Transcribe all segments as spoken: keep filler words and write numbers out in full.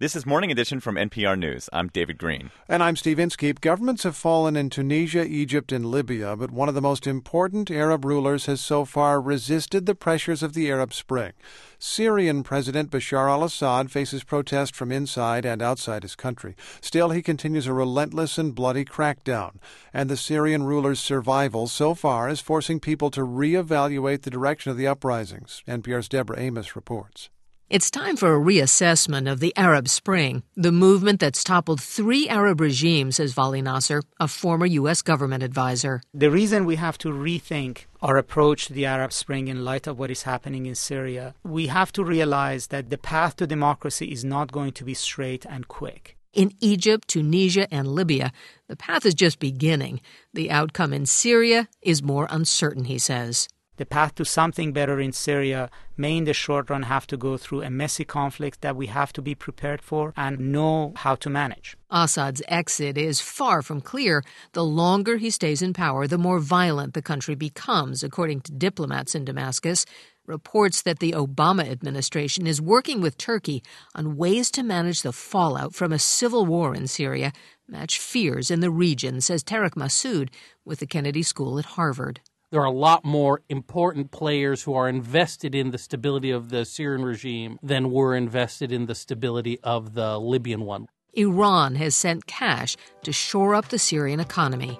This is Morning Edition from N P R News. I'm David Green. And I'm Steve Inskeep. Governments have fallen in Tunisia, Egypt, and Libya, but one of the most important Arab rulers has so far resisted the pressures of the Arab Spring. Syrian President Bashar al-Assad faces protest from inside and outside his country. Still, he continues a relentless and bloody crackdown. And the Syrian ruler's survival so far is forcing people to reevaluate the direction of the uprisings. N P R's Deborah Amos reports. It's time for a reassessment of the Arab Spring, the movement that's toppled three Arab regimes, says Vali Nasser, a former U S government advisor. The reason we have to rethink our approach to the Arab Spring in light of what is happening in Syria, we have to realize that the path to democracy is not going to be straight and quick. In Egypt, Tunisia, and Libya, the path is just beginning. The outcome in Syria is more uncertain, he says. The path to something better in Syria may in the short run have to go through a messy conflict that we have to be prepared for and know how to manage. Assad's exit is far from clear. The longer he stays in power, the more violent the country becomes, according to diplomats in Damascus. Reports that the Obama administration is working with Turkey on ways to manage the fallout from a civil war in Syria match fears in the region, says Tarek Massoud with the Kennedy School at Harvard. There are a lot more important players who are invested in the stability of the Syrian regime than were invested in the stability of the Libyan one. Iran has sent cash to shore up the Syrian economy.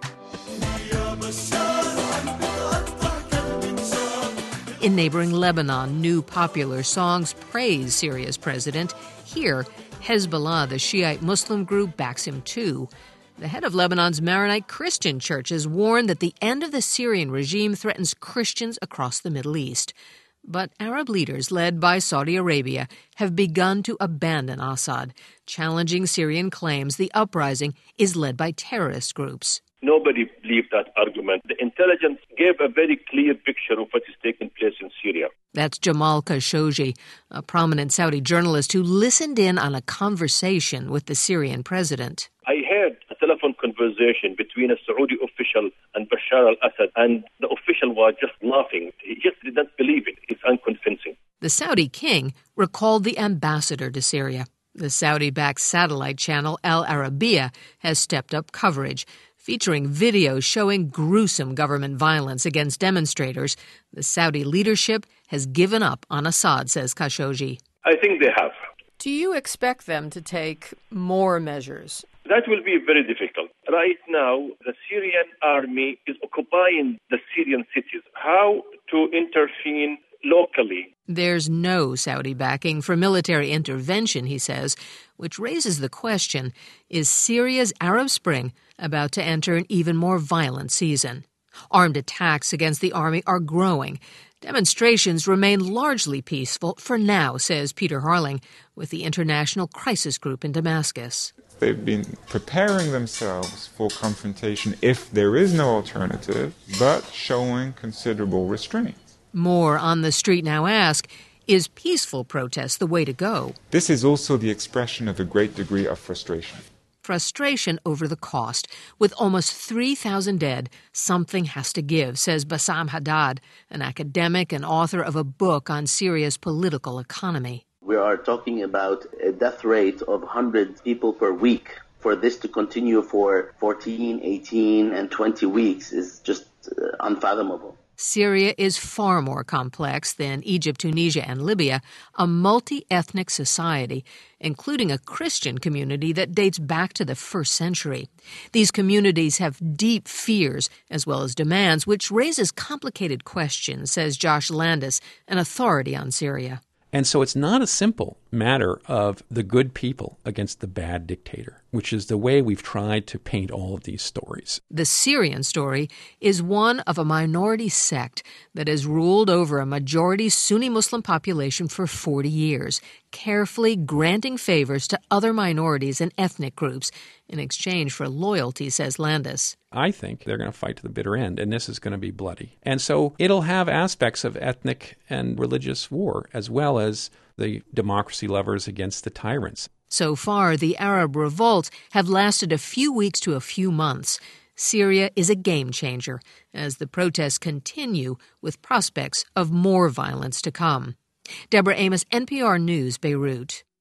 In neighboring Lebanon, new popular songs praise Syria's president. Here, Hezbollah, the Shiite Muslim group, backs him too. The head of Lebanon's Maronite Christian Church has warned that the end of the Syrian regime threatens Christians across the Middle East. But Arab leaders led by Saudi Arabia have begun to abandon Assad, challenging Syrian claims the uprising is led by terrorist groups. Nobody believed that argument. The intelligence gave a very clear picture of what is taking place in Syria. That's Jamal Khashoggi, a prominent Saudi journalist who listened in on a conversation with the Syrian president. I heard a telephone conversation between a Saudi official and Bashar al-Assad, and the official was just laughing. He just didn't believe it. It's unconvincing. The Saudi king recalled the ambassador to Syria. The Saudi-backed satellite channel Al Arabiya has stepped up coverage, featuring videos showing gruesome government violence against demonstrators. The Saudi leadership has given up on Assad, says Khashoggi. I think they have. Do you expect them to take more measures? That will be very difficult. Right now, the Syrian army is occupying the Syrian cities. How to intervene locally? There's no Saudi backing for military intervention, he says, which raises the question, is Syria's Arab Spring about to enter an even more violent season? Armed attacks against the army are growing. Demonstrations remain largely peaceful for now, says Peter Harling with the International Crisis Group in Damascus. They've been preparing themselves for confrontation if there is no alternative, but showing considerable restraint. More on the street now ask, is peaceful protest the way to go? This is also the expression of a great degree of frustration. Frustration over the cost. With almost three thousand dead, something has to give, says Bassam Haddad, an academic and author of a book on Syria's political economy. We are talking about a death rate of one hundred people per week. For this to continue for fourteen, eighteen, and twenty weeks is just uh, unfathomable. Syria is far more complex than Egypt, Tunisia, and Libya, a multi-ethnic society, including a Christian community that dates back to the first century. These communities have deep fears as well as demands, which raises complicated questions, says Josh Landis, an authority on Syria. And so it's not a simple matter of the good people against the bad dictator, which is the way we've tried to paint all of these stories. The Syrian story is one of a minority sect that has ruled over a majority Sunni Muslim population for forty years, carefully granting favors to other minorities and ethnic groups in exchange for loyalty, says Landis. I think they're going to fight to the bitter end, and this is going to be bloody. And so it'll have aspects of ethnic and religious war, as well as the democracy lovers against the tyrants. So far, the Arab revolts have lasted a few weeks to a few months. Syria is a game changer as the protests continue with prospects of more violence to come. Deborah Amos, N P R News, Beirut.